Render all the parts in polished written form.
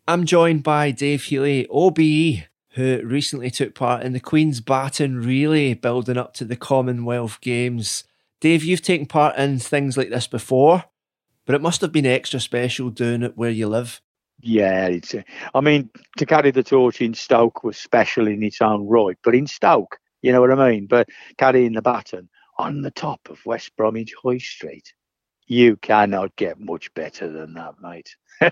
I'm joined by Dave Healy, OBE, who recently took part in the Queen's Baton Relay building up to the Commonwealth Games. Dave, you've taken part in things like this before, but it must have been extra special doing it where you live. Yeah, to carry the torch in Stoke was special in its own right, but in Stoke, you know what I mean? But carrying the baton on the top of West Bromwich High Street, you cannot get much better than that, mate.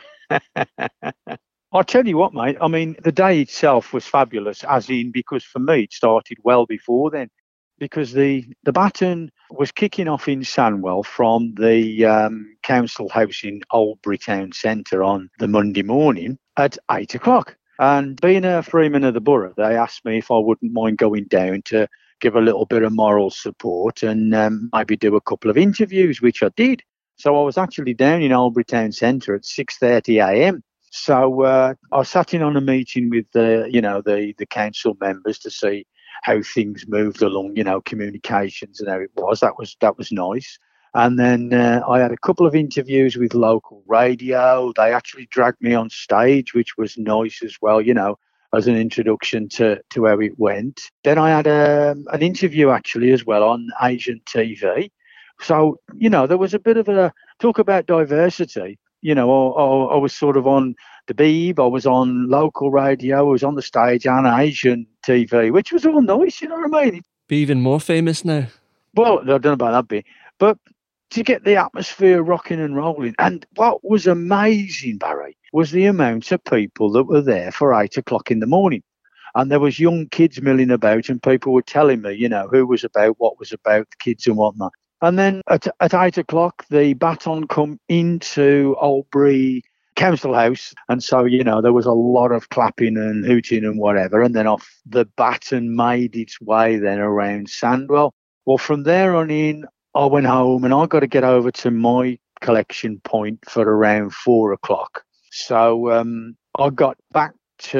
I'll tell you what, mate. I mean, the day itself was fabulous, as in because for me it started well before then, because the baton was kicking off in Sandwell from the council house in Oldbury Town Centre on the Monday morning at 8 o'clock. And being a freeman of the borough, they asked me if I wouldn't mind going down to give a little bit of moral support and maybe do a couple of interviews, which I did. So I was actually down in Oldbury Town Centre at 6:30 a.m. So I sat in on a meeting with the council members to see how things moved along, communications and how it was. That was nice. And then I had a couple of interviews with local radio. They actually dragged me on stage, which was nice as well, as an introduction to how it went. Then I had an interview actually as well on Asian TV. So, there was a bit of a talk about diversity. I was sort of on the Beeb, I was on local radio, I was on the stage and Asian TV, which was all nice, you know what I mean? Be even more famous now. Well, I don't know about that bit, but to get the atmosphere rocking and rolling. And what was amazing, Barry, was the amount of people that were there for 8 o'clock in the morning. And there was young kids milling about and people were telling me, who was about, what was about, the kids and whatnot. And then at 8 o'clock, the baton come into Oldbury Council House. And so, there was a lot of clapping and hooting and whatever. And then off the baton made its way then around Sandwell. Well, from there on in, I went home and I got to get over to my collection point for around 4 o'clock. So I got back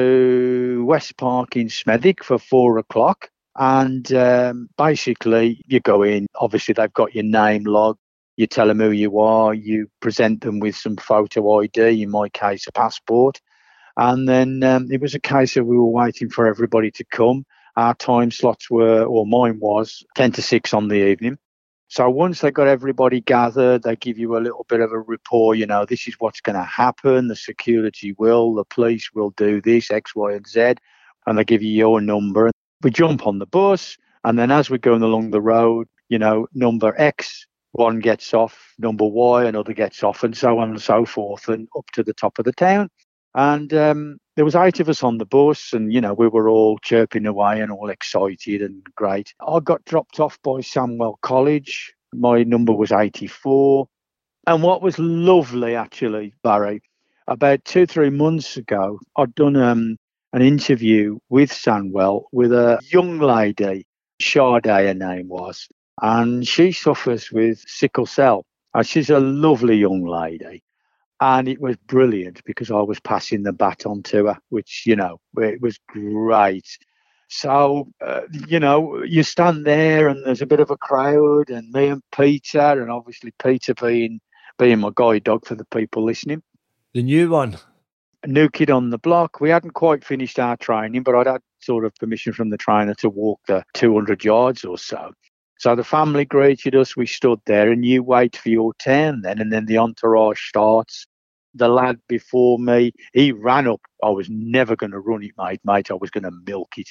to West Park in Smethwick for 4 o'clock. And basically, you go in. Obviously, they've got your name log. You tell them who you are. You present them with some photo ID, in my case, a passport. And then it was a case of we were waiting for everybody to come. Our time slots were, or mine was, 10 to 6 on the evening. So once they got everybody gathered, they give you a little bit of a report, this is what's going to happen. The security will, the police will do this, X, Y, and Z. And they give you your number. We jump on the bus, and then as we're going along the road, number X, one gets off, number Y, another gets off, and so on and so forth, and up to the top of the town. And there was 8 of us on the bus, and, we were all chirping away and all excited and great. I got dropped off by Sandwell College. My number was 84. And what was lovely, actually, Barry, about 2-3 months ago, I'd done an interview with Sandwell with a young lady, Sade her name was, and she suffers with sickle cell. And she's a lovely young lady. And it was brilliant because I was passing the baton to her, which, it was great. So, you stand there and there's a bit of a crowd and me and Peter, and obviously Peter being my guide dog for the people listening. The new one. A new kid on the block. We hadn't quite finished our training, but I'd had sort of permission from the trainer to walk the 200 yards or so. So the family greeted us. We stood there and you wait for your turn then, and then the entourage starts. The lad before me, he ran up. I was never going to run it, mate. I was going to milk it.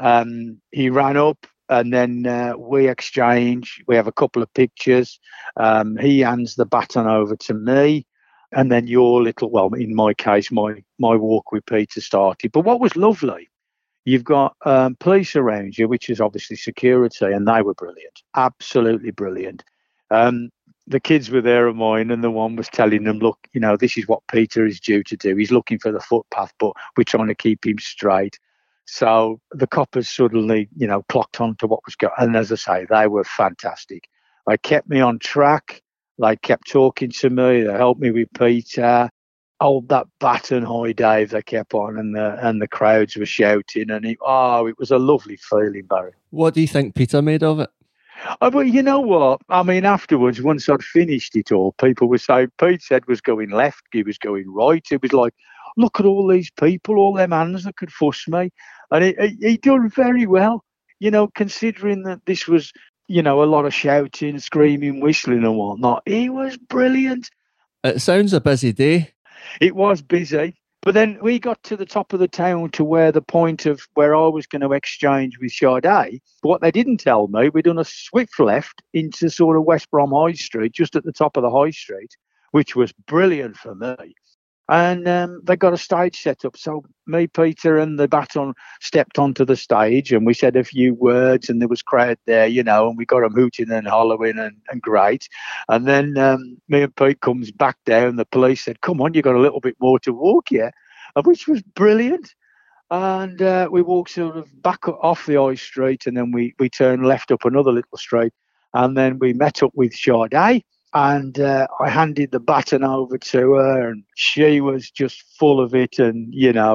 He ran up and then we exchange. We have a couple of pictures. He hands the baton over to me. And then in my case, my walk with Peter started. But what was lovely, you've got police around you, which is obviously security, and they were brilliant, absolutely brilliant. The kids were there of mine, and the one was telling them, look, this is what Peter is due to do. He's looking for the footpath, but we're trying to keep him straight. So the coppers suddenly, clocked on to what was going on. And as I say, they were fantastic. They kept me on track. They kept talking to me. They helped me with Peter. Hold that baton high, Dave, they kept on, and the crowds were shouting. And it was a lovely feeling, Barry. What do you think Peter made of it? But you know what? I mean, afterwards, once I'd finished it all, people were saying Pete said was going left, he was going right. It was like, look at all these people, all them hands that could fuss me. And he done very well, considering that this was, a lot of shouting, screaming, whistling and whatnot. He was brilliant. It sounds a busy day. It was busy. But then we got to the top of the town to where the point of where I was going to exchange with Sade. But what they didn't tell me, we'd done a swift left into sort of West Brom High Street, just at the top of the High Street, which was brilliant for me. And they got a stage set up. So me, Peter, and the baton stepped onto the stage, and we said a few words, and there was crowd there, and we got them hooting and hollering and great. And then me and Pete comes back down. The police said, "Come on, you got a little bit more to walk here," which was brilliant. And we walked sort of back off the High Street, and then we turned left up another little street, and then we met up with Sade. And I handed the baton over to her, and she was just full of it. And,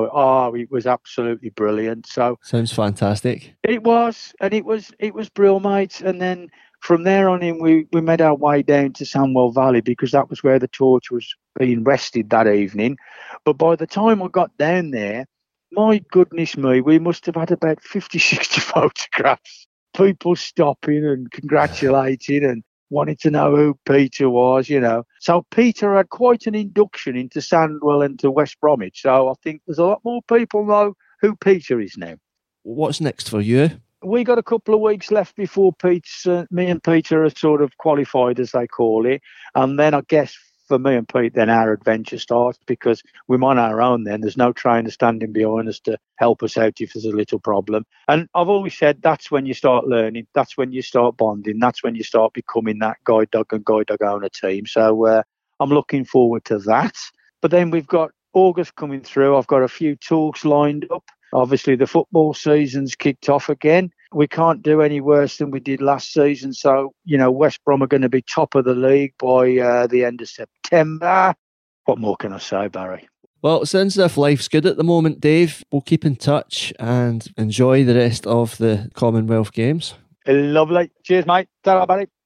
it was absolutely brilliant. So sounds fantastic. It was, and it was brilliant, mate. And then from there on in, we made our way down to Sandwell Valley, because that was where the torch was being rested that evening. But by the time I got down there, my goodness me, we must have had about 50, 60 photographs. People stopping and congratulating and wanted to know who Peter was, So Peter had quite an induction into Sandwell and to West Bromwich. So I think there's a lot more people know who Peter is now. What's next for you? We got a couple of weeks left before me and Peter are sort of qualified, as they call it. And then I guess for me and Pete, then our adventure starts, because we're on our own then. There's no trainer standing behind us to help us out if there's a little problem. And I've always said that's when you start learning. That's when you start bonding. That's when you start becoming that guide dog and guide dog owner team. So I'm looking forward to that. But then we've got August coming through. I've got a few talks lined up. Obviously, the football season's kicked off again. We can't do any worse than we did last season. So, West Brom are going to be top of the league by the end of September. What more can I say, Barry? Well, it sounds as if life's good at the moment, Dave. We'll keep in touch and enjoy the rest of the Commonwealth Games. Lovely. Cheers, mate. Ta-ra, Barry.